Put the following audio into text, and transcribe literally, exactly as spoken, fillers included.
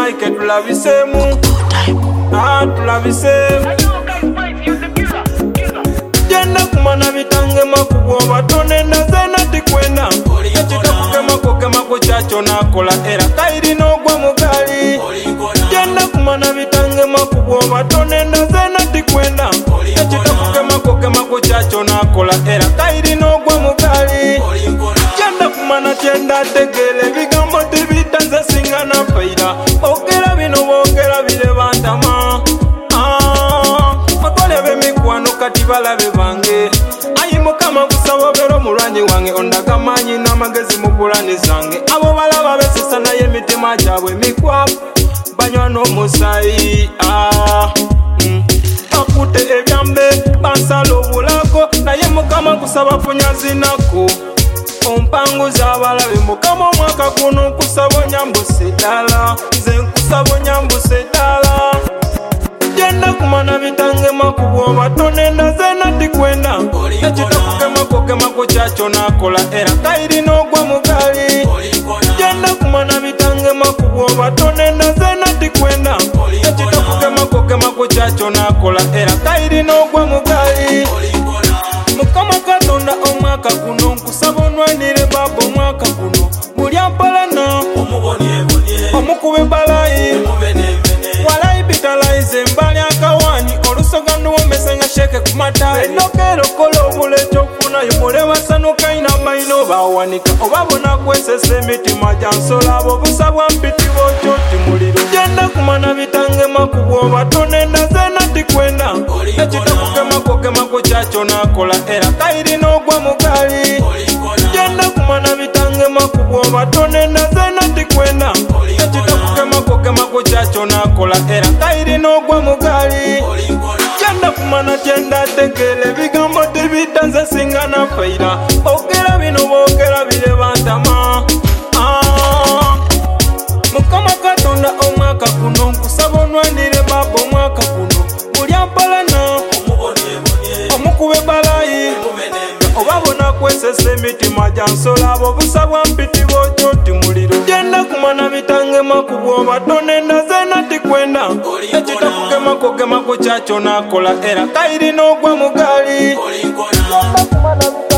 Mike tulabisemu ah tulabisemu Jenda kumana bitange makubo batone ndazena tikwenda ekitakuke makoke mako chacho nakola era kairi nogwa mugali Jenda kumana bitange makubo batone ndazena tikwenda ekitakuke makoke mako chacho nakola era kairi nogwa mugali Jenda kumana chenda tegele bigambo tibitanze singana faida okera bino bokera bile bantama ah makole bemikwano kati balabe bange ayimo kama kusaba bero mulwanyi wange ondaka manyi n'amagezi mu bulani zange abo balaba besisa naye emitima gyabwe mikwafu banywa n'omusayi ah mm. Bakute ebyambe bansala obulako naye mukama kusaba funya zinako ompanguza abalabe mukama omwaka guno kusaba nyambuse ddala nze nkusaba nyambuse ddala Jenda kumana bitange makubo batone ndazena tikwenda ekitakuke makoke mako chacho nakola era kairi nogwa mugali Jenda kumana bitange makubo batone ndazena tikwenda ekitakuke makoke mako chacho nakola era kairi nogwa mugali Mukama Katonda omwaka guno nkusaba onwanire baba omwaka guno mulyampalana omukube balayi walayi bitalayize mbali akawani olusoga nduwomese nga sheke kumata enokero kola obuleeta okufunayo mule basanuka ina maino bawanika oba bona kwesesa emitima gyansola abo busa bwa mpiti bwokyo timuliro Jenda kumana bitange makubo batone ndazena tikwenda ekitakuke makoke mako chacho nakola era kairi nogwa mugali Jenda kumana bitange makubo batone ndazena tikwenda ekitakuke makoke mako chacho nakola era kairi nogwa mugali Jenda kumana jenda tegele bigambo tibitanze singana faida okera bino bokera bile bantama ah Mukama Katonda omwaka guno nkusaba onwanire baba omwaka guno mulyampalana omukube balayi oba bona kwesesa emitima gyansola abo busa bwa mpiti bwokyo timuliro Jenda kumana bitange makubo batone ndazena tikwenda ekitakuke makoke mako chacho nakola era kairi nogwa mugali Jenda kumana